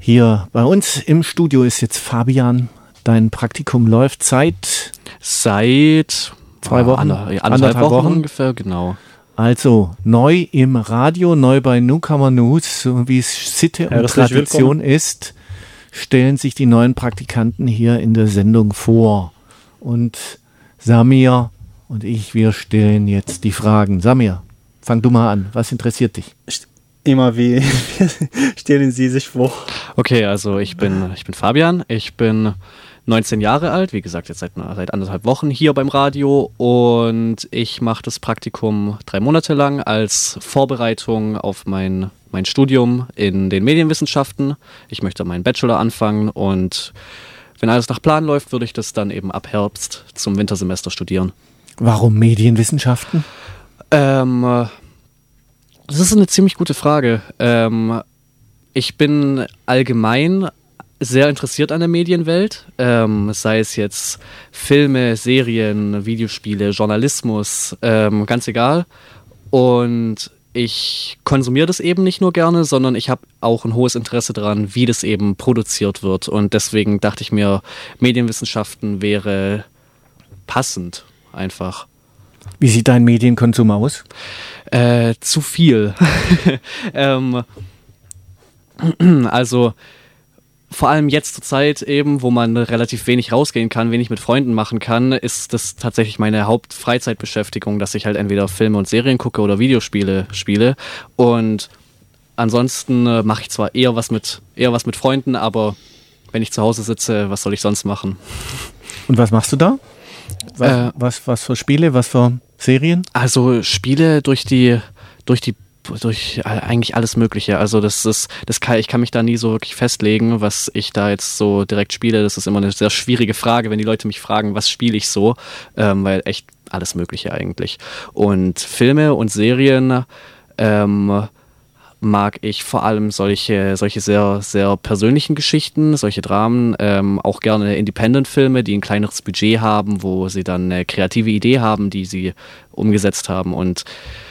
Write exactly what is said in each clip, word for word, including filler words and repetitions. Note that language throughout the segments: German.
Hier bei uns im Studio ist jetzt Fabian. Dein Praktikum läuft seit... Seit zwei Wochen? Ander, anderthalb, anderthalb Wochen, Wochen ungefähr, genau. Also neu im Radio, neu bei Newcomer News, so wie es Sitte und Herzlich Tradition willkommen. ist, stellen sich die neuen Praktikanten hier in der Sendung vor. Und Samir und ich, wir stellen jetzt die Fragen. Samir, fang du mal an. Was interessiert dich? Immer wie stellen Sie sich vor? Okay, also ich bin, ich bin Fabian, ich bin neunzehn Jahre alt, wie gesagt, jetzt seit, seit anderthalb Wochen hier beim Radio und ich mache das Praktikum drei Monate lang als Vorbereitung auf mein, mein Studium in den Medienwissenschaften. Ich möchte meinen Bachelor anfangen und wenn alles nach Plan läuft, würde ich das dann eben ab Herbst zum Wintersemester studieren. Warum Medienwissenschaften? Ähm, das ist eine ziemlich gute Frage. Ähm, ich bin allgemein sehr interessiert an der Medienwelt, ähm, sei es jetzt Filme, Serien, Videospiele, Journalismus, ähm, ganz egal. Und ich konsumiere das eben nicht nur gerne, sondern ich habe auch ein hohes Interesse daran, wie das eben produziert wird. Und deswegen dachte ich mir, Medienwissenschaften wäre passend einfach. Wie sieht dein Medienkonsum aus? Äh, zu viel. ähm, also vor allem jetzt zur Zeit eben, wo man relativ wenig rausgehen kann, wenig mit Freunden machen kann, ist das tatsächlich meine Hauptfreizeitbeschäftigung, dass ich halt entweder Filme und Serien gucke oder Videospiele spiele. Und ansonsten äh, mache ich zwar eher was mit eher was mit Freunden, aber wenn ich zu Hause sitze, was soll ich sonst machen? Und was machst du da? Was, Äh, was, was für Spiele, was für Serien? Also Spiele durch die durch die durch eigentlich alles Mögliche. Also das ist, das kann, ich kann mich da nie so wirklich festlegen, was ich da jetzt so direkt spiele. Das ist immer eine sehr schwierige Frage, wenn die Leute mich fragen, was spiele ich so, ähm, weil echt alles Mögliche eigentlich. Und Filme und Serien ähm, mag ich vor allem solche, solche sehr, sehr persönlichen Geschichten, solche Dramen, ähm, auch gerne Independent-Filme, die ein kleineres Budget haben, wo sie dann eine kreative Idee haben, die sie umgesetzt haben. Und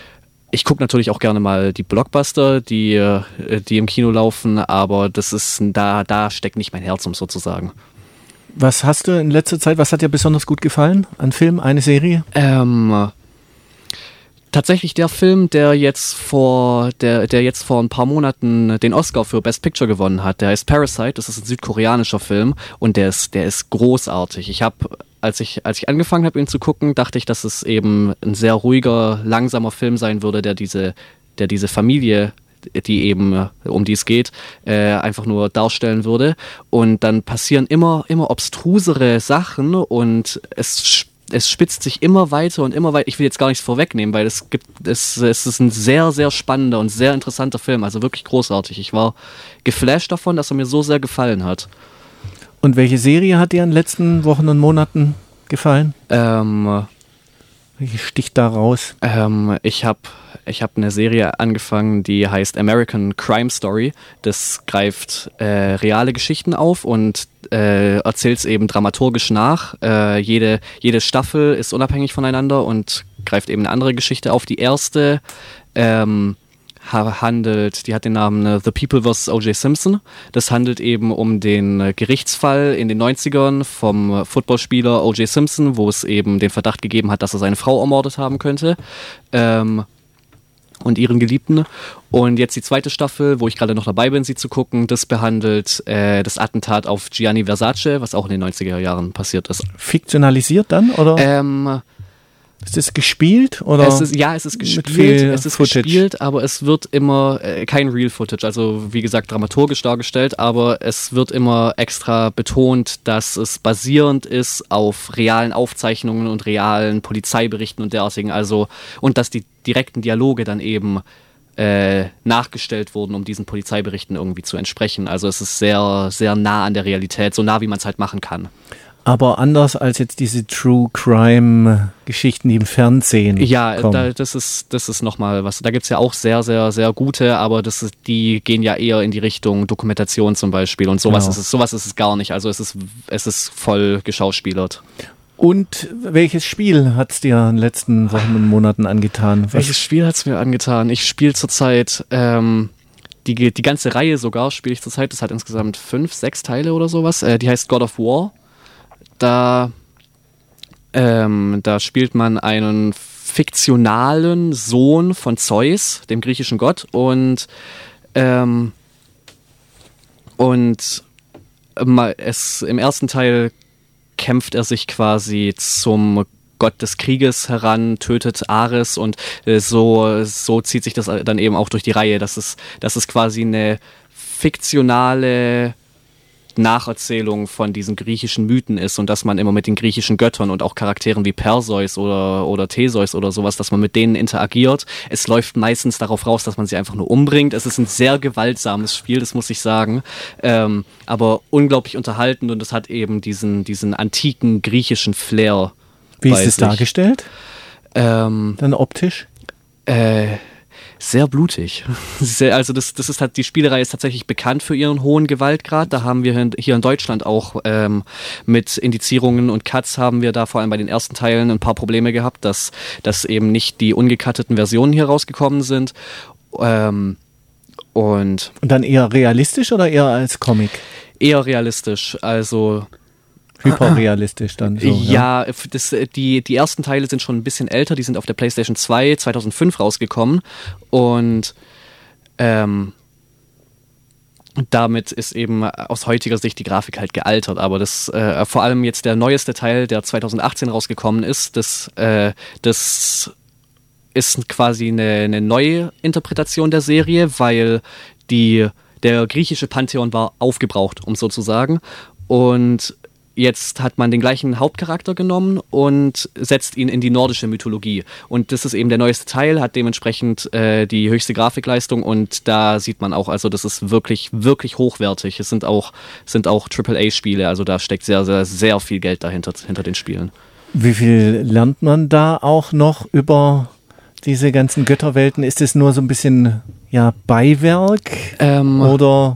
ich gucke natürlich auch gerne mal die Blockbuster, die, die im Kino laufen, aber das ist, da, da steckt nicht mein Herz, um so zu sagen. Was hast du in letzter Zeit, was hat dir besonders gut gefallen an Film, eine Serie? Ähm, tatsächlich der Film, der jetzt vor, der, der jetzt vor ein paar Monaten den Oscar für Best Picture gewonnen hat, der heißt Parasite, das ist ein südkoreanischer Film und der ist, der ist großartig. Ich habe Als ich, als ich angefangen habe, ihn zu gucken, dachte ich, dass es eben ein sehr ruhiger, langsamer Film sein würde, der diese, der diese Familie, die eben, um die es geht, äh, einfach nur darstellen würde. Und dann passieren immer, immer obstrusere Sachen und es, es spitzt sich immer weiter und immer weiter. Ich will jetzt gar nichts vorwegnehmen, weil es gibt, es, es ist ein sehr, sehr spannender und sehr interessanter Film, also wirklich großartig. Ich war geflasht davon, dass er mir so sehr gefallen hat. Und welche Serie hat dir in den letzten Wochen und Monaten gefallen? Ähm, Welche sticht da raus? ähm, ich habe ich hab eine Serie angefangen, die heißt American Crime Story. Das greift äh, reale Geschichten auf und äh, erzählt es eben dramaturgisch nach. Äh, jede, jede Staffel ist unabhängig voneinander und greift eben eine andere Geschichte auf. Die erste ähm, handelt, die hat den Namen The People versus O J Simpson. Das handelt eben um den Gerichtsfall in den neunzigern vom Footballspieler O J Simpson, wo es eben den Verdacht gegeben hat, dass er seine Frau ermordet haben könnte ähm, und ihren Geliebten. Und jetzt die zweite Staffel, wo ich gerade noch dabei bin, sie zu gucken, das behandelt äh, das Attentat auf Gianni Versace, was auch in den neunziger Jahren passiert ist. Fiktionalisiert dann, oder? Ähm, Ist es gespielt? Oder es ist, ja, es ist gespielt, es ist Footage. gespielt, aber es wird immer äh, kein Real Footage, also wie gesagt dramaturgisch dargestellt, aber es wird immer extra betont, dass es basierend ist auf realen Aufzeichnungen und realen Polizeiberichten und derartigen, also und dass die direkten Dialoge dann eben äh, nachgestellt wurden, um diesen Polizeiberichten irgendwie zu entsprechen. Also es ist sehr, sehr nah an der Realität, so nah wie man es halt machen kann. Aber anders als jetzt diese True-Crime-Geschichten, die im Fernsehen Ja, kommen. da, das ist, das ist nochmal was. Da gibt es ja auch sehr, sehr, sehr gute, aber das ist, die gehen ja eher in die Richtung Dokumentation zum Beispiel. Und sowas, Genau. ist es, sowas ist es gar nicht. Also es ist, es ist voll geschauspielert. Und welches Spiel hat es dir in den letzten Wochen und Monaten angetan? Was? Welches Spiel hat es mir angetan? Ich spiele zurzeit ähm, die, die ganze Reihe sogar spiele ich zurzeit. Das hat insgesamt fünf, sechs Teile oder sowas. Äh, die heißt God of War. Da, ähm, da spielt man einen fiktionalen Sohn von Zeus, dem griechischen Gott. Und, ähm, und es, im ersten Teil kämpft er sich quasi zum Gott des Krieges heran, tötet Ares und äh, so, so zieht sich das dann eben auch durch die Reihe, dass es, dass es quasi eine fiktionale Nacherzählung von diesen griechischen Mythen ist und dass man immer mit den griechischen Göttern und auch Charakteren wie Perseus oder, oder Theseus oder sowas, dass man mit denen interagiert. Es läuft meistens darauf raus, dass man sie einfach nur umbringt. Es ist ein sehr gewaltsames Spiel, das muss ich sagen, ähm, aber unglaublich unterhaltend und es hat eben diesen, diesen antiken griechischen Flair. Wie ist es dargestellt? Ähm, Dann optisch? Äh, sehr blutig. Sehr, also das, das ist halt, die Spielereihe ist tatsächlich bekannt für ihren hohen Gewaltgrad. Da haben wir hier in Deutschland auch ähm, mit Indizierungen und Cuts haben wir da vor allem bei den ersten Teilen ein paar Probleme gehabt, dass, dass eben nicht die ungecutteten Versionen hier rausgekommen sind. Ähm, und, und dann eher realistisch oder eher als Comic? Eher realistisch, also hyperrealistisch dann so. Ja, ja. Das, die, die ersten Teile sind schon ein bisschen älter, die sind auf der PlayStation zwei zweitausendfünf rausgekommen und ähm, damit ist eben aus heutiger Sicht die Grafik halt gealtert, aber das äh, vor allem jetzt der neueste Teil, der zweitausendachtzehn rausgekommen ist, das, äh, das ist quasi eine, eine neue Interpretation der Serie, weil die, der griechische Pantheon war aufgebraucht, um so zu sagen, und jetzt hat man den gleichen Hauptcharakter genommen und setzt ihn in die nordische Mythologie. Und das ist eben der neueste Teil, hat dementsprechend äh, die höchste Grafikleistung und da sieht man auch, also das ist wirklich, wirklich hochwertig. Es sind auch, sind auch Triple A Spiele, also da steckt sehr, sehr, sehr viel Geld dahinter, hinter den Spielen. Wie viel lernt man da auch noch über diese ganzen Götterwelten? Ist es nur so ein bisschen ja, Beiwerk ähm, oder...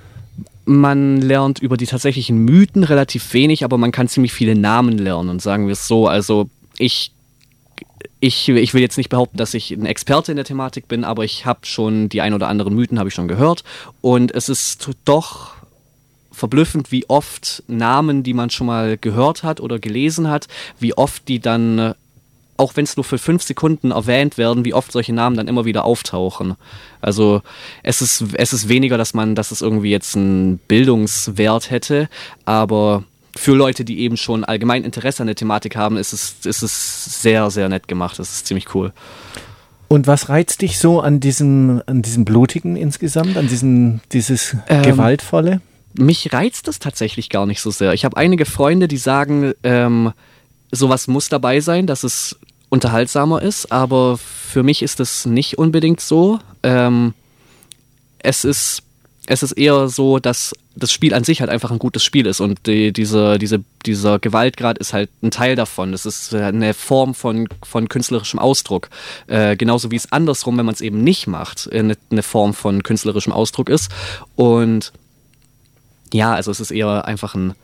Man lernt über die tatsächlichen Mythen relativ wenig, aber man kann ziemlich viele Namen lernen, sagen wir es so. Also ich, ich, ich will jetzt nicht behaupten, dass ich ein Experte in der Thematik bin, aber ich habe schon die ein oder anderen Mythen habe ich schon gehört. Und es ist doch verblüffend, wie oft Namen, die man schon mal gehört hat oder gelesen hat, wie oft die dann, auch wenn es nur für fünf Sekunden erwähnt werden, wie oft solche Namen dann immer wieder auftauchen. Also es ist, es ist weniger, dass man, dass es irgendwie jetzt einen Bildungswert hätte, aber für Leute, die eben schon allgemein Interesse an der Thematik haben, ist es, ist es sehr, sehr nett gemacht. Das ist ziemlich cool. Und was reizt dich so an diesem, an diesem Blutigen insgesamt, an diesem, dieses ähm, Gewaltvolle? Mich reizt das tatsächlich gar nicht so sehr. Ich habe einige Freunde, die sagen, ähm, sowas muss dabei sein, dass es unterhaltsamer ist, aber für mich ist es nicht unbedingt so. Ähm, es ist, es ist eher so, dass das Spiel an sich halt einfach ein gutes Spiel ist und die, diese, diese, dieser Gewaltgrad ist halt ein Teil davon. Es ist eine Form von, von künstlerischem Ausdruck. Äh, genauso wie es andersrum, wenn man es eben nicht macht, eine, eine Form von künstlerischem Ausdruck ist. Und ja, also es ist eher einfach ein,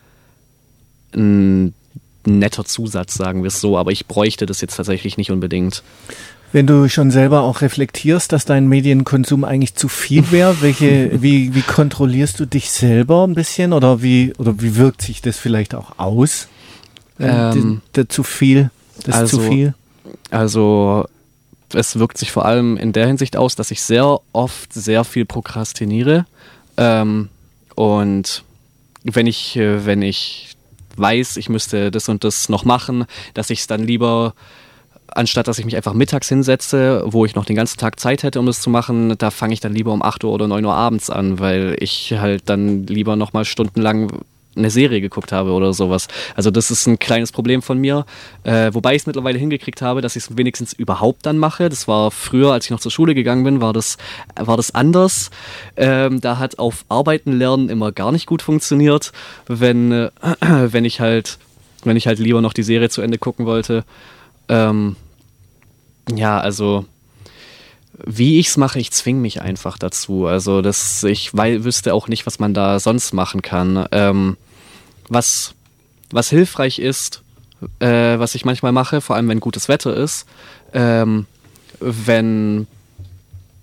ein netter Zusatz, sagen wir es so, aber ich bräuchte das jetzt tatsächlich nicht unbedingt. Wenn du schon selber auch reflektierst, dass dein Medienkonsum eigentlich zu viel wäre, welche, wie, wie kontrollierst du dich selber ein bisschen oder wie, oder wie wirkt sich das vielleicht auch aus? Ähm, die, die, zu viel, das also, zu viel? Also es wirkt sich vor allem in der Hinsicht aus, dass ich sehr oft sehr viel prokrastiniere ähm, und wenn ich, wenn ich weiß, ich müsste das und das noch machen, dass ich es dann lieber, anstatt dass ich mich einfach mittags hinsetze, wo ich noch den ganzen Tag Zeit hätte, um das zu machen, da fange ich dann lieber um acht Uhr oder neun Uhr abends an, weil ich halt dann lieber nochmal stundenlang eine Serie geguckt habe oder sowas. Also das ist ein kleines Problem von mir, äh, wobei ich es mittlerweile hingekriegt habe, dass ich es wenigstens überhaupt dann mache. Das war früher, als ich noch zur Schule gegangen bin, war das, war das anders. Ähm, da hat auf Arbeiten lernen immer gar nicht gut funktioniert, wenn, äh, wenn ich halt, wenn ich halt lieber noch die Serie zu Ende gucken wollte. Ähm, ja, also wie ich es mache, ich zwinge mich einfach dazu. Also das, ich weil, wüsste auch nicht, was man da sonst machen kann. Ähm, was, was hilfreich ist, äh, was ich manchmal mache, vor allem wenn gutes Wetter ist, ähm, wenn,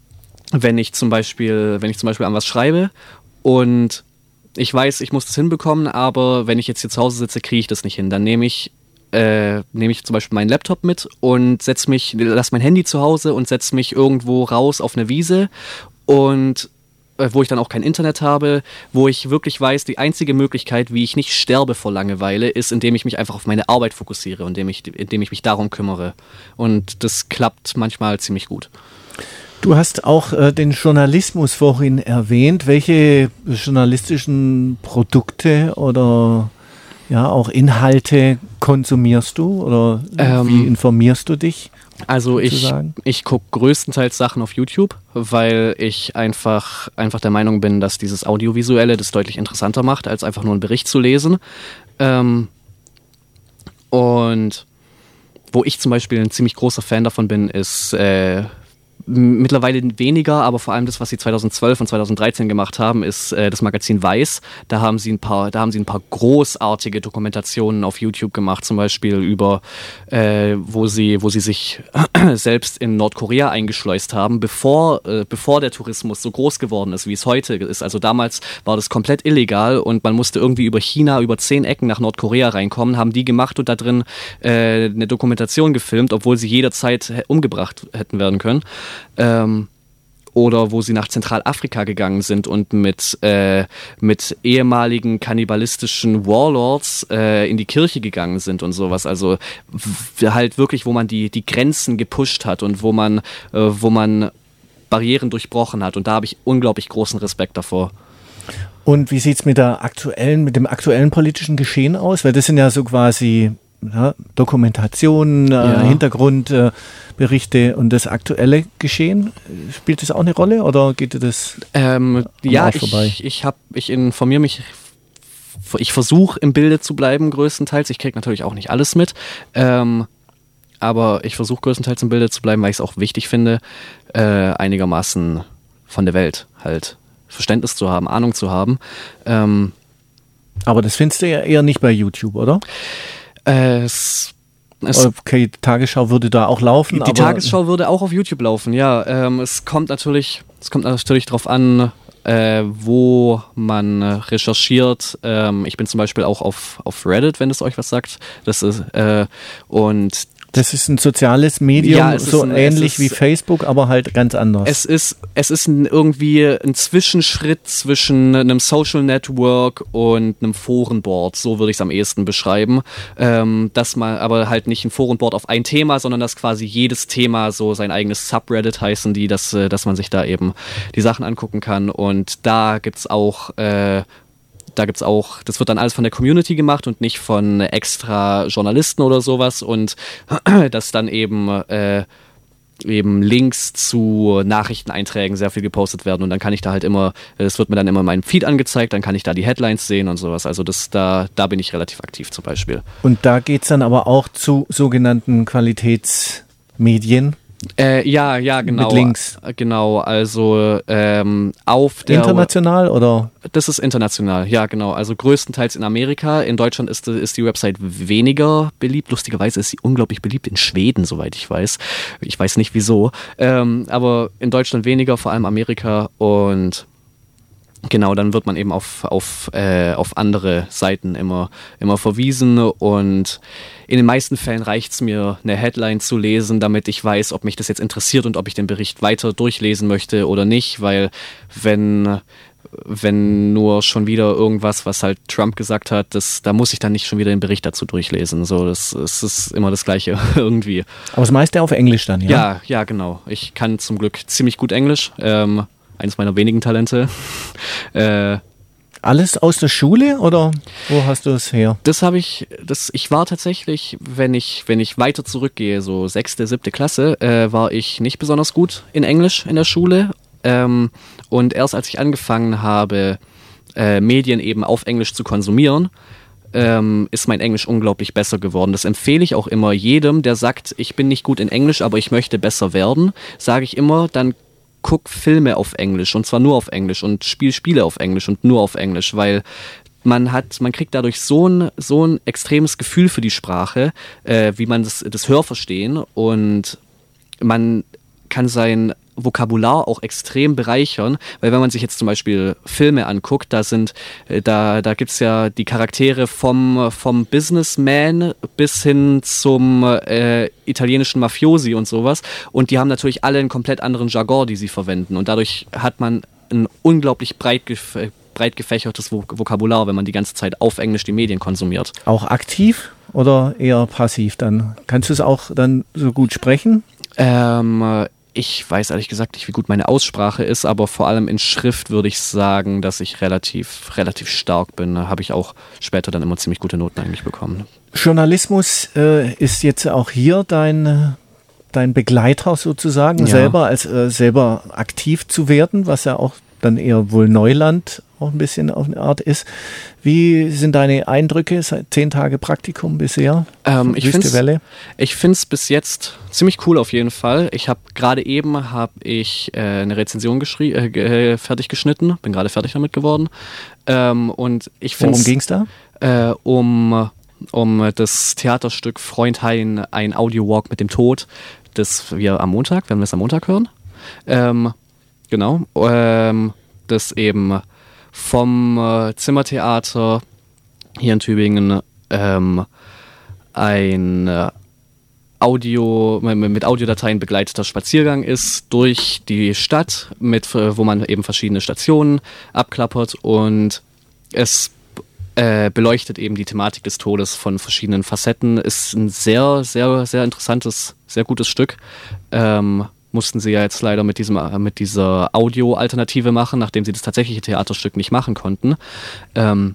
wenn ich zum Beispiel, wenn ich zum Beispiel an was schreibe und ich weiß, ich muss das hinbekommen, aber wenn ich jetzt hier zu Hause sitze, kriege ich das nicht hin. Dann nehme ich, äh, nehme ich zum Beispiel meinen Laptop mit und setze mich, lasse mein Handy zu Hause und setze mich irgendwo raus auf eine Wiese und äh, wo ich dann auch kein Internet habe, wo ich wirklich weiß, die einzige Möglichkeit, wie ich nicht sterbe vor Langeweile, ist, indem ich mich einfach auf meine Arbeit fokussiere und indem ich, indem ich mich darum kümmere. Und das klappt manchmal ziemlich gut. Du hast auch äh, den Journalismus vorhin erwähnt. Welche journalistischen Produkte oder ja auch Inhalte konsumierst du oder ähm, wie informierst du dich? Also ich, ich gucke größtenteils Sachen auf YouTube, weil ich einfach, einfach der Meinung bin, dass dieses Audiovisuelle das deutlich interessanter macht, als einfach nur einen Bericht zu lesen. Ähm, und wo ich zum Beispiel ein ziemlich großer Fan davon bin, ist äh, mittlerweile weniger, aber vor allem das, was sie zweitausendzwölf und zweitausenddreizehn gemacht haben, ist äh, das Magazin Weiß. Da haben sie ein paar, da haben sie ein paar großartige Dokumentationen auf YouTube gemacht, zum Beispiel über, äh, wo sie, wo sie sich selbst in Nordkorea eingeschleust haben, bevor, äh, bevor der Tourismus so groß geworden ist, wie es heute ist. Also damals war das komplett illegal und man musste irgendwie über China, über zehn Ecken nach Nordkorea reinkommen, haben die gemacht und da drin äh, eine Dokumentation gefilmt, obwohl sie jederzeit umgebracht hätten werden können. Ähm, oder wo sie nach Zentralafrika gegangen sind und mit, äh, mit ehemaligen kannibalistischen Warlords äh, in die Kirche gegangen sind und sowas. Also w- halt wirklich, wo man die, die Grenzen gepusht hat und wo man, äh, wo man Barrieren durchbrochen hat. Und da habe ich unglaublich großen Respekt davor. Und wie sieht es mit der aktuellen, mit dem aktuellen politischen Geschehen aus? Weil das sind ja so quasi ja, Dokumentationen, Ja. äh, Hintergrundberichte äh, und das aktuelle Geschehen. Spielt das auch eine Rolle oder geht dir das Ähm, ja, Arsch vorbei? ich, ich, hab, ich informiere mich, ich versuche im Bilde zu bleiben größtenteils. Ich kriege natürlich auch nicht alles mit, ähm, aber ich versuche größtenteils im Bilde zu bleiben, weil ich es auch wichtig finde, äh, einigermaßen von der Welt halt Verständnis zu haben, Ahnung zu haben. Ähm, Aber das findest du ja eher nicht bei YouTube, oder? äh, es, es Okay, die Tagesschau würde da auch laufen. Die aber Tagesschau würde auch auf YouTube laufen, ja. Ähm, es kommt natürlich, es kommt natürlich darauf an, äh, wo man äh, recherchiert. Ähm, ich bin zum Beispiel auch auf, auf Reddit, wenn es euch was sagt. Das ist, äh, und Das ist ein soziales Medium, Ja, es ist so ein- ähnlich es ist- wie Facebook, aber halt ganz anders. Es ist, es ist ein, irgendwie ein Zwischenschritt zwischen einem Social Network und einem Forenboard, so würde ich es am ehesten beschreiben. Ähm, dass man aber halt nicht ein Forenboard auf ein Thema, sondern dass quasi jedes Thema so sein eigenes Subreddit heißen die, dass, äh, dass man sich da eben die Sachen angucken kann. Und da gibt's auch äh, Da gibt's auch, das wird dann alles von der Community gemacht und nicht von extra Journalisten oder sowas und dass dann eben, äh, eben Links zu Nachrichteneinträgen sehr viel gepostet werden und dann kann ich da halt immer, das wird mir dann immer in meinem Feed angezeigt, dann kann ich da die Headlines sehen und sowas. Also das, da, da bin ich relativ aktiv zum Beispiel. Und da geht es dann aber auch zu sogenannten Qualitätsmedien. Äh, ja, ja, genau. Mit Links. Genau, also ähm, auf der... International oder? Das ist international, ja genau. Also größtenteils in Amerika. In Deutschland ist, ist die Website weniger beliebt. Lustigerweise ist sie unglaublich beliebt in Schweden, soweit ich weiß. Ich weiß nicht wieso. Ähm, aber in Deutschland weniger, vor allem Amerika. Und genau, dann wird man eben auf, auf, äh, auf andere Seiten immer, immer verwiesen. Und in den meisten Fällen reicht es mir, eine Headline zu lesen, damit ich weiß, ob mich das jetzt interessiert und ob ich den Bericht weiter durchlesen möchte oder nicht. Weil wenn... wenn nur schon wieder irgendwas, was halt Trump gesagt hat, das, da muss ich dann nicht schon wieder den Bericht dazu durchlesen. So, das, das ist immer das Gleiche irgendwie. Aber das meiste auf Englisch dann, ja? Ja, ja, genau. Ich kann zum Glück ziemlich gut Englisch. Ähm, eines meiner wenigen Talente. äh, Alles aus der Schule oder wo hast du es her? Das habe ich, das, ich war tatsächlich, wenn ich, wenn ich weiter zurückgehe, so sechste, siebte Klasse, äh, war ich nicht besonders gut in Englisch in der Schule. Ähm, und erst als ich angefangen habe, äh, Medien eben auf Englisch zu konsumieren, ähm, ist mein Englisch unglaublich besser geworden. Das empfehle ich auch immer jedem, der sagt, ich bin nicht gut in Englisch, aber ich möchte besser werden, sage ich immer, dann guck Filme auf Englisch und zwar nur auf Englisch und spiel Spiele auf Englisch und nur auf Englisch, weil man hat, man kriegt dadurch so ein, so ein extremes Gefühl für die Sprache, äh, wie man das, das Hörverstehen und man kann sein Vokabular auch extrem bereichern, weil wenn man sich jetzt zum Beispiel Filme anguckt, da sind, da, da gibt es ja die Charaktere vom, vom Businessman bis hin zum äh, italienischen Mafiosi und sowas und die haben natürlich alle einen komplett anderen Jargon, die sie verwenden und dadurch hat man ein unglaublich breit gef- breit gefächertes Vok- Vokabular, wenn man die ganze Zeit auf Englisch die Medien konsumiert. Auch aktiv oder eher passiv dann? Kannst du es auch dann so gut sprechen? Ähm, ich weiß ehrlich gesagt nicht, wie gut meine Aussprache ist, aber vor allem in Schrift würde ich sagen, dass ich relativ, relativ stark bin. Da habe ich auch später dann immer ziemlich gute Noten eigentlich bekommen. Journalismus äh, ist jetzt auch hier dein, dein Begleiter sozusagen, Ja. selber als äh, selber aktiv zu werden, was ja auch dann eher wohl Neuland auch ein bisschen auf eine Art ist. Wie sind deine Eindrücke seit zehn Tage Praktikum bisher? Ähm, ich Wüste find's- Welle? Ich finde es bis jetzt ziemlich cool auf jeden Fall. Ich habe gerade eben hab ich äh, eine Rezension geschrie- äh, ge- äh, fertig geschnitten, bin gerade fertig damit geworden. Ähm, und ich finde Worum ging es da? äh, um, um das Theaterstück Freund Hein, ein Audiowalk mit dem Tod, das wir am Montag, werden wir es am Montag hören. Ähm, genau. Ähm, das eben vom äh, Zimmertheater hier in Tübingen ähm, ein äh, Audio, mit Audiodateien begleiteter Spaziergang ist durch die Stadt, mit, äh, wo man eben verschiedene Stationen abklappert und es äh, beleuchtet eben die Thematik des Todes von verschiedenen Facetten. Ist ein sehr, sehr, sehr interessantes, sehr gutes Stück. Ähm, mussten sie ja jetzt leider mit diesem mit dieser Audio-Alternative machen, nachdem sie das tatsächliche Theaterstück nicht machen konnten. Ähm,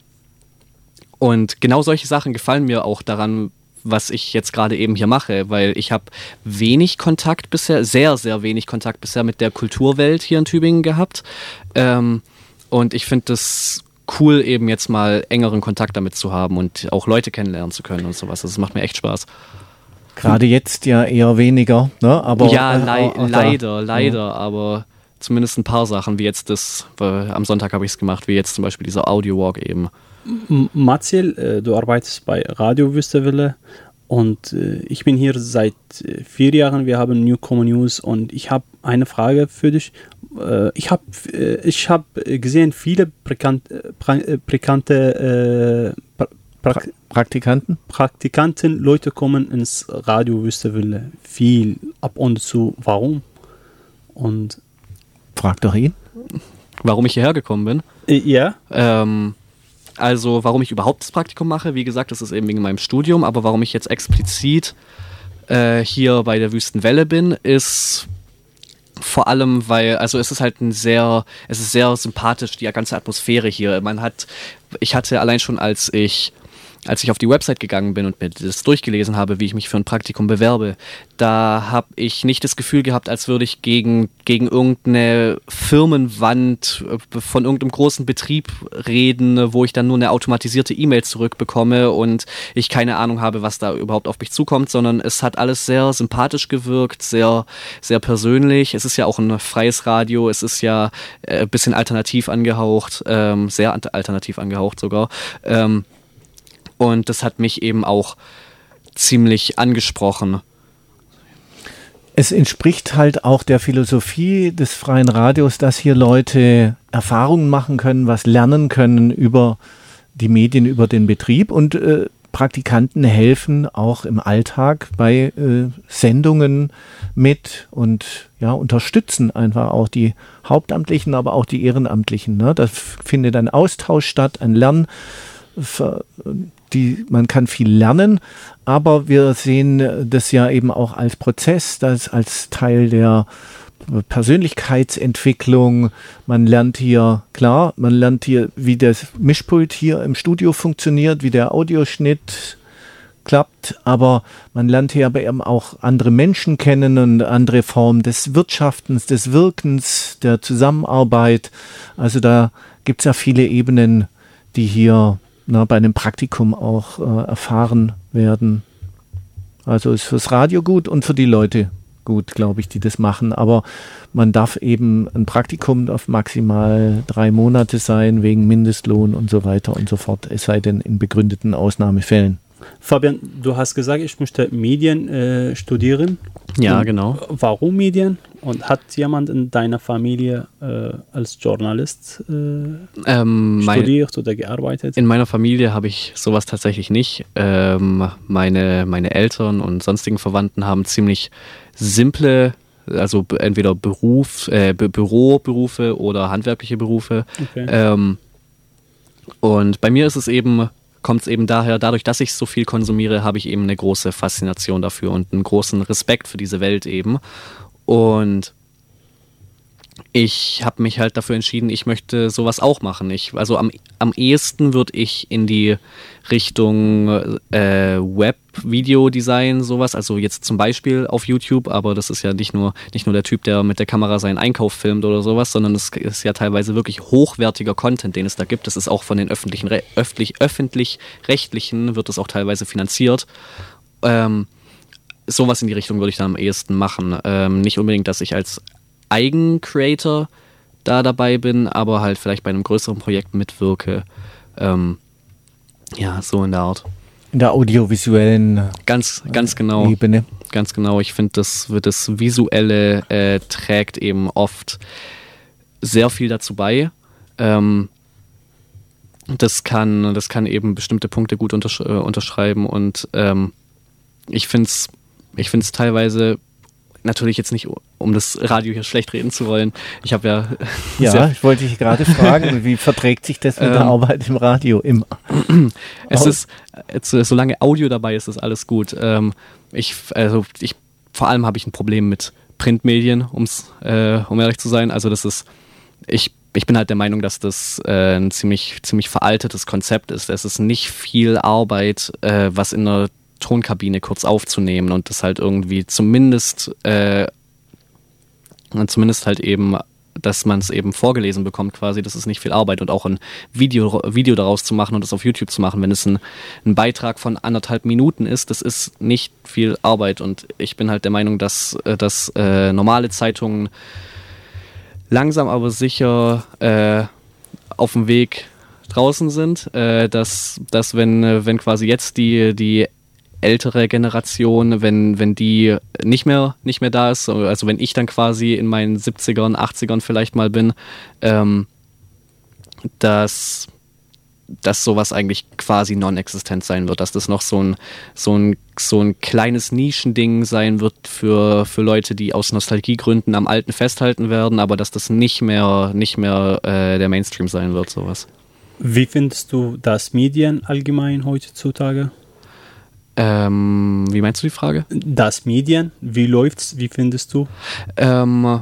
und genau solche Sachen gefallen mir auch daran, was ich jetzt gerade eben hier mache, weil ich habe wenig Kontakt bisher, sehr, sehr wenig Kontakt bisher mit der Kulturwelt hier in Tübingen gehabt. Ähm, und ich finde das cool, eben jetzt mal engeren Kontakt damit zu haben und auch Leute kennenlernen zu können und sowas. Das macht mir echt Spaß. Gerade jetzt ja eher weniger, ne? Aber ja, äh, lei- auch- auch da- leider, leider, aber zumindest ein paar Sachen, wie jetzt das, weil am Sonntag habe ich es gemacht, wie jetzt zum Beispiel dieser Audio-Walk eben. M- Matziel, äh, du arbeitest bei Radio Wüste Welle und äh, ich bin hier seit äh, vier Jahren. Wir haben Newcomer News und ich habe eine Frage für dich. Äh, ich habe äh, ich hab gesehen, viele Prakant, äh, pra, äh, Prakante, äh, pra, pra, Pra- Praktikanten? Praktikanten, Leute kommen ins Radio Wüste Welle viel ab und zu. Warum? Und Frag doch ihn. Warum ich hierher gekommen bin? äh, ja, Ähm, also warum ich überhaupt das Praktikum mache, wie gesagt, das ist eben wegen meinem Studium, aber warum ich jetzt explizit äh, hier bei der Wüstenwelle bin, ist vor allem, weil, also es ist halt ein sehr, es ist sehr sympathisch, die ganze Atmosphäre hier. Man hat, ich hatte allein schon, als ich als ich auf die Website gegangen bin und mir das durchgelesen habe, wie ich mich für ein Praktikum bewerbe, da habe ich nicht das Gefühl gehabt, als würde ich gegen, gegen irgendeine Firmenwand von irgendeinem großen Betrieb reden, wo ich dann nur eine automatisierte E-Mail zurückbekomme und ich keine Ahnung habe, was da überhaupt auf mich zukommt, sondern es hat alles sehr sympathisch gewirkt, sehr, sehr persönlich. Es ist ja auch ein freies Radio, es ist ja ein bisschen alternativ angehaucht, ähm, sehr alternativ angehaucht sogar. Ähm, Und das hat mich eben auch ziemlich angesprochen. Es entspricht halt auch der Philosophie des freien Radios, dass hier Leute Erfahrungen machen können, was lernen können über die Medien, über den Betrieb und äh, Praktikanten helfen auch im Alltag bei äh, Sendungen mit und ja, unterstützen einfach auch die Hauptamtlichen, aber auch die Ehrenamtlichen. Ne? Da findet ein Austausch statt, ein Lernen. Die, man kann viel lernen, aber wir sehen das ja eben auch als Prozess, das als Teil der Persönlichkeitsentwicklung. Man lernt hier, klar, man lernt hier, wie das Mischpult hier im Studio funktioniert, wie der Audioschnitt klappt, aber man lernt hier aber eben auch andere Menschen kennen und andere Formen des Wirtschaftens, des Wirkens, der Zusammenarbeit. Also da gibt es ja viele Ebenen, die hier na, bei einem Praktikum auch äh, erfahren werden. Also ist fürs Radio gut und für die Leute gut, glaube ich, die das machen. Aber man darf eben ein Praktikum auf maximal drei Monate sein, wegen Mindestlohn und so weiter und so fort, es sei denn in begründeten Ausnahmefällen. Fabian, du hast gesagt, ich möchte Medien äh, studieren. Ja, Und genau. Warum Medien? Und hat jemand in deiner Familie äh, als Journalist äh, Ähm, mein, studiert oder gearbeitet? in meiner Familie habe ich sowas tatsächlich nicht. Ähm, meine, meine Eltern und sonstigen Verwandten haben ziemlich simple, also b- entweder Beruf, äh, B- Büroberufe oder handwerkliche Berufe. Okay. Ähm, und bei mir ist es eben, kommt es eben daher, dadurch, dass ich so viel konsumiere, habe ich eben eine große Faszination dafür und einen großen Respekt für diese Welt eben. Und ich habe mich halt dafür entschieden, ich möchte sowas auch machen. Ich, also am, am ehesten würde ich in die Richtung äh, Web-Video-Design sowas, also jetzt zum Beispiel auf YouTube, aber das ist ja nicht nur, nicht nur der Typ, der mit der Kamera seinen Einkauf filmt oder sowas, sondern es ist ja teilweise wirklich hochwertiger Content, den es da gibt. Das ist auch von den öffentlichen, Re- öffentlich, öffentlich-rechtlichen wird es auch teilweise finanziert. Ähm, sowas in die Richtung würde ich dann am ehesten machen. Ähm, nicht unbedingt, dass ich als Eigencreator da dabei bin, aber halt vielleicht bei einem größeren Projekt mitwirke. Ähm, ja, so in der Art. In der audiovisuellen Ganz, ganz genau. Ebene. Ganz genau. Ich finde, das, das Visuelle äh, trägt eben oft sehr viel dazu bei. Ähm, das kann, das kann eben bestimmte Punkte gut untersch äh, unterschreiben und ähm, ich finde es ich find's teilweise natürlich jetzt nicht, um das Radio hier schlecht reden zu wollen. Ich habe ja... Ja, sehr, ich wollte dich gerade fragen, wie verträgt sich das mit der Ähm, Arbeit im Radio? Im es ist, jetzt, solange Audio dabei ist, ist alles gut. Ähm, ich, also ich, vor allem habe ich ein Problem mit Printmedien, um's, äh, um ehrlich zu sein. Also das ist, ich, ich bin halt der Meinung, dass das äh, ein ziemlich, ziemlich veraltetes Konzept ist. Es ist nicht viel Arbeit, äh, was in einer Tonkabine kurz aufzunehmen und das halt irgendwie zumindest äh, zumindest halt eben, dass man es eben vorgelesen bekommt quasi, das ist nicht viel Arbeit und auch ein Video, Video daraus zu machen und das auf YouTube zu machen, wenn es ein, ein Beitrag von anderthalb Minuten ist, das ist nicht viel Arbeit und ich bin halt der Meinung, dass, dass äh, normale Zeitungen langsam aber sicher äh, auf dem Weg draußen sind, äh, dass, dass wenn, wenn quasi jetzt die, die ältere Generation, wenn, wenn die nicht mehr, nicht mehr da ist, also wenn ich dann quasi in meinen siebzigern, achtzigern vielleicht mal bin, ähm, dass, dass sowas eigentlich quasi non-existent sein wird, dass das noch so ein, so ein, so ein kleines Nischending sein wird für, für Leute, die aus Nostalgiegründen am Alten festhalten werden, aber dass das nicht mehr, nicht mehr äh, der Mainstream sein wird, sowas. Wie findest du das Medien allgemein heutzutage? Ähm, wie meinst du die Frage? Das Medien, wie läuft's? Wie findest du? Ähm,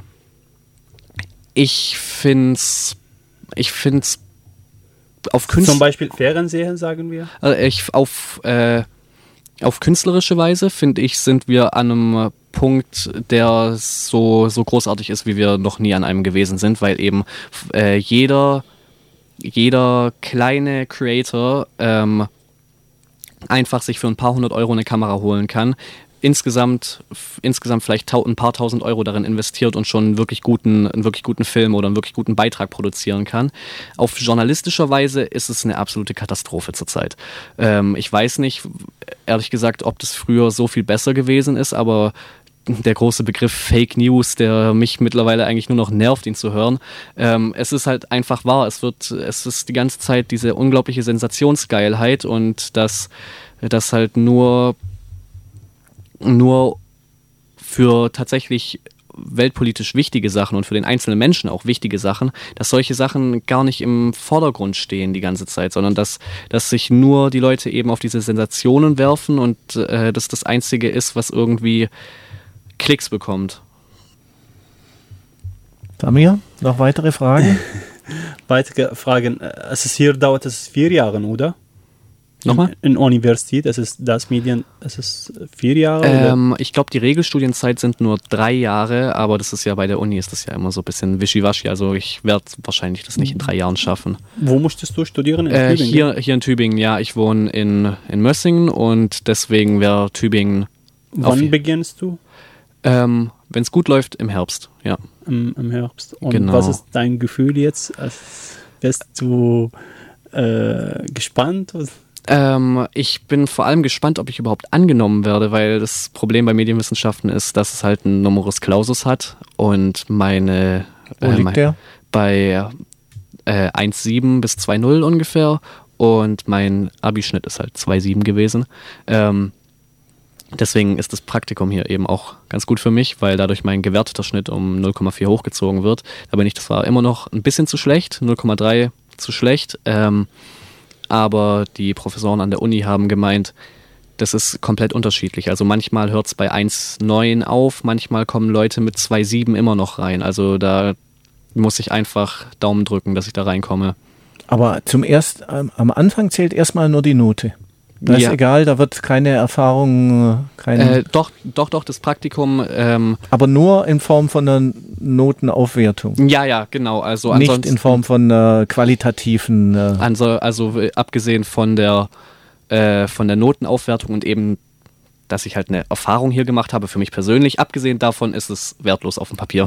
ich find's, ich find's auf Künstler, Zum Beispiel Fernsehen, sagen wir. also ich auf äh, auf künstlerische Weise finde ich, sind wir an einem Punkt, der so so großartig ist, wie wir noch nie an einem gewesen sind, weil eben äh, jeder jeder kleine Creator ähm, einfach sich für ein paar hundert Euro eine Kamera holen kann, insgesamt, f- insgesamt vielleicht tau- ein paar tausend Euro darin investiert und schon einen wirklich guten, einen wirklich guten Film oder einen wirklich guten Beitrag produzieren kann. Auf journalistischer Weise ist es eine absolute Katastrophe zurzeit. Ähm, ich weiß nicht, ehrlich gesagt, ob das früher so viel besser gewesen ist, aber der große Begriff Fake News, der mich mittlerweile eigentlich nur noch nervt, ihn zu hören. Ähm, es ist halt einfach wahr. Es wird, es ist die ganze Zeit diese unglaubliche Sensationsgeilheit und dass das halt nur, nur für tatsächlich weltpolitisch wichtige Sachen und für den einzelnen Menschen auch wichtige Sachen, dass solche Sachen gar nicht im Vordergrund stehen die ganze Zeit, sondern dass, dass sich nur die Leute eben auf diese Sensationen werfen und äh, das das Einzige ist, was irgendwie Klicks bekommt. Samir, noch weitere Fragen? Weitere Fragen. Es ist hier dauert es vier Jahre, oder? Nochmal? In, in Universität, es ist das Medien, es ist vier Jahre? Ähm, ich glaube, die Regelstudienzeit sind nur drei Jahre, aber das ist ja bei der Uni ist das ja immer so ein bisschen wischiwaschi. Also ich werde wahrscheinlich das nicht in drei Jahren schaffen. Wo musstest du studieren? In Äh, Tübingen? hier, hier in Tübingen, ja. Ich wohne in, in Mössingen und deswegen wäre Tübingen. Wann beginnst du? Ähm, Wenn es gut läuft, im Herbst, ja. Im, im Herbst. Und Genau. was ist dein Gefühl jetzt? Als- Bist du äh, gespannt? Ähm, ich bin vor allem gespannt, ob ich überhaupt angenommen werde, weil das Problem bei Medienwissenschaften ist, dass es halt einen Numerus Clausus hat und meine Wo äh, liegt mein, der? bei äh, eins Komma sieben bis zwei Komma null ungefähr und mein Abischnitt ist halt zwei Komma sieben gewesen. Ähm, deswegen ist das Praktikum hier eben auch ganz gut für mich, weil dadurch mein gewerteter Schnitt um null Komma vier hochgezogen wird. Da bin ich, das war immer noch ein bisschen zu schlecht, null Komma drei zu schlecht. Ähm, aber die Professoren an der Uni haben gemeint, das ist komplett unterschiedlich. Also manchmal hört es bei eins Komma neun auf, manchmal kommen Leute mit zwei Komma sieben immer noch rein. Also da muss ich einfach Daumen drücken, dass ich da reinkomme. Aber zum erst, am am Anfang zählt erstmal nur die Note. Da ist Ja. egal, da wird keine Erfahrung, keine, Äh, doch, doch, doch, das Praktikum, ähm, aber nur in Form von einer Notenaufwertung. ja, ja, genau. Also Nicht ansonsten, in Form von äh, qualitativen. Äh, Also, also äh, abgesehen von der, äh, von der Notenaufwertung und eben, dass ich halt eine Erfahrung hier gemacht habe für mich persönlich, abgesehen davon ist es wertlos auf dem Papier.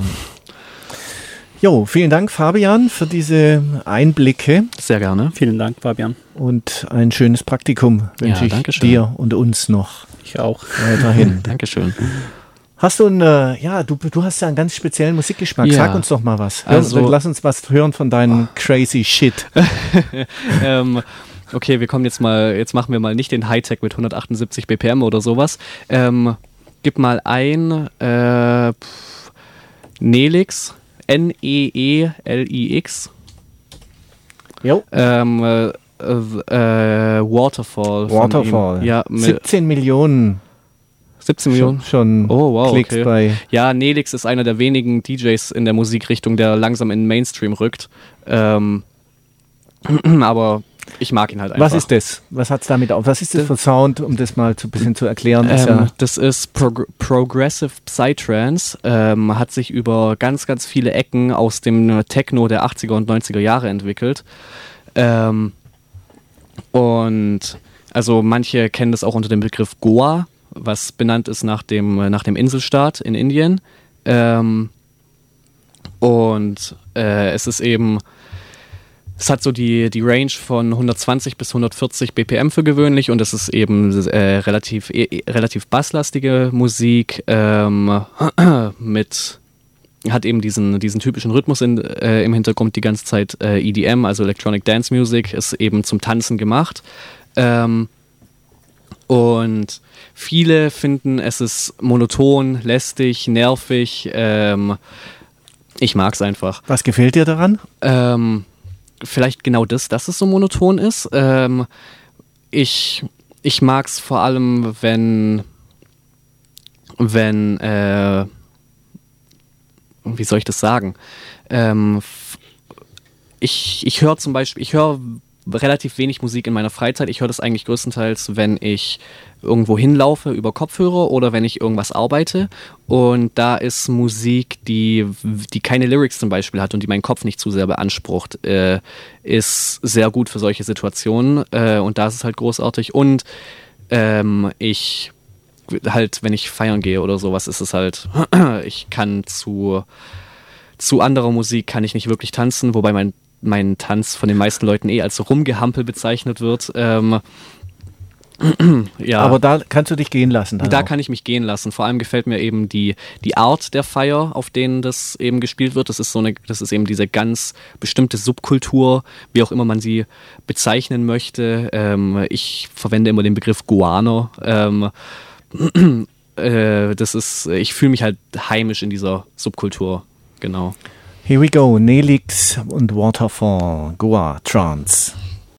jo, vielen Dank, Fabian, für diese Einblicke Sehr gerne. Vielen Dank, Fabian. und ein schönes Praktikum wünsche Ja, ich danke schön. dir und uns noch Ich auch. weiterhin. Dankeschön. Hast du einen, äh, ja, du, du hast ja einen ganz speziellen Musikgeschmack. Ja. Sag uns doch mal was. Hör, Also- lass uns was hören von deinem crazy Shit. ähm, okay, wir kommen jetzt mal, jetzt machen wir mal nicht den Hightech mit hundertachtundsiebzig B P M oder sowas. Ähm, gib mal ein äh, pff, Nelix, N E E L I X, Jo. ähm, äh, äh, Waterfall. von Waterfall. ihm. Ja, mit siebzehn Millionen siebzehn Millionen. schon, schon Oh, wow, Klicks okay. bei. Ja, Nelix ist einer der wenigen D Js in der Musikrichtung, der langsam in den Mainstream rückt. Ähm, aber ich mag ihn halt einfach. Was ist das? Was hat's damit auf? Was ist das für Sound, um das mal ein bisschen zu erklären? Ist Ähm, ja, das ist Prog- Progressive Psytrance, ähm, hat sich über ganz, ganz viele Ecken aus dem Techno der achtziger und neunziger Jahre entwickelt. Ähm, und also manche kennen das auch unter dem Begriff Goa, was benannt ist nach dem, nach dem Inselstaat in Indien. Ähm, und äh, es ist eben, es hat so die, die Range von hundertzwanzig bis hundertvierzig B P M für gewöhnlich und es ist eben äh, relativ, eh, relativ basslastige Musik ähm, mit, hat eben diesen, diesen typischen Rhythmus in, äh, im Hintergrund die ganze Zeit. äh, E D M, also Electronic Dance Music, ist eben zum Tanzen gemacht. Ähm, und viele finden, es ist monoton, lästig, nervig. Ähm, ich mag es einfach. was gefällt dir daran? Ähm, vielleicht genau das, dass es so monoton ist. Ähm, ich ich mag es vor allem, wenn, wenn, äh, wie soll ich das sagen? Ähm, f- ich ich höre zum Beispiel, ich höre relativ wenig Musik in meiner Freizeit. Ich höre das eigentlich größtenteils, wenn ich irgendwo hinlaufe über Kopfhörer oder wenn ich irgendwas arbeite. Und da ist Musik, die, die keine Lyrics zum Beispiel hat und die meinen Kopf nicht zu sehr beansprucht, äh, ist sehr gut für solche Situationen. Äh, und da ist es halt großartig. Und ähm, ich halt, wenn ich feiern gehe oder sowas, ist es halt, ich kann zu, zu anderer Musik kann ich nicht wirklich tanzen, wobei mein mein Tanz von den meisten Leuten eh als Rumgehampel bezeichnet wird. Ähm, ja, Aber da kannst du dich gehen lassen. dann da auch. kann ich mich gehen lassen. Vor allem gefällt mir eben die, die Art der Feier, auf denen das eben gespielt wird. Das ist so eine, das ist eben diese ganz bestimmte Subkultur, wie auch immer man sie bezeichnen möchte. Ähm, ich verwende immer den Begriff Guano. Ähm, äh, das ist, ich fühle mich halt heimisch in dieser Subkultur. Genau. Here we go. Nelix und Waterfall. Goa Trance.